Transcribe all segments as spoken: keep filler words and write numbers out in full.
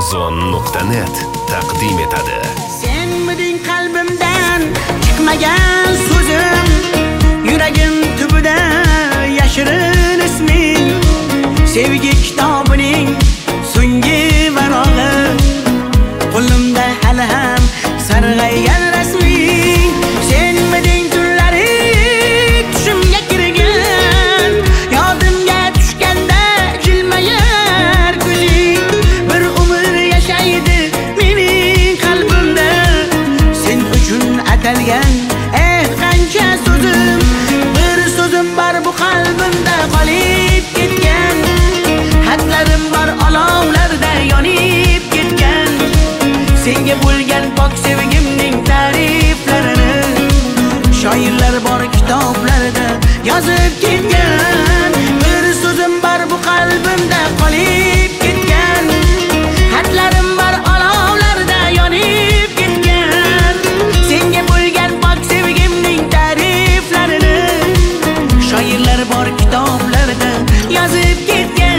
ozon nuqta net taqdim etadi. Senmiding qalbimdan chiqmagan so'zim, yuragim tubida yashirin isming, sevgi kitobining so'nggi varog'i, qo'limda hali ham sarg'aygan rasming. Senmiding tunlari tushimga kirgan, yodimga tushganda jilmayar ko'zing, bir umr yashaydi mening qalbimda sen uchun atalgan eh qancha so'zim. Bir so'zim bor bu qalbimda qolib ketgan, xatlarim bor olovlarda yonib ketgan, senga bo'lgan pok sevgimning ta'riflarini shoirlar bor kitoblarda yozib ketgan. Bir so'zim bor bu qalbimda qolib ketgan, xatlarim bor olovlarda yonib ketgan, senga bo'lgan pok sevgimning ta'riflarini shoirlar bor kitoblarda yozib ketgan.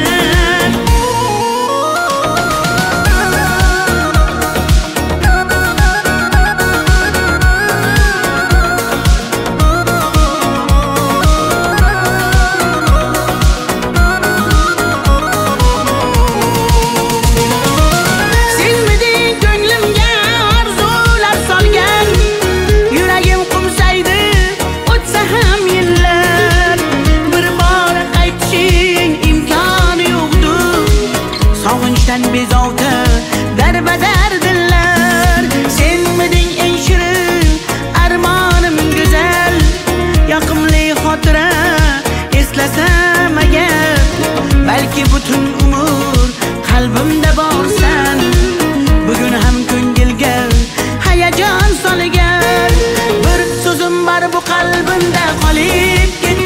Sog'inchdan bezovta darbadar dillar, senmiding eng shirin armonim go'zal, yoqimli xotira eslasam agar, balki butun umr qalbimda borsan, bugun ham ko'ngilga hayajon solgan. Bir so'zim bor bu qalbimda qolib ketgan,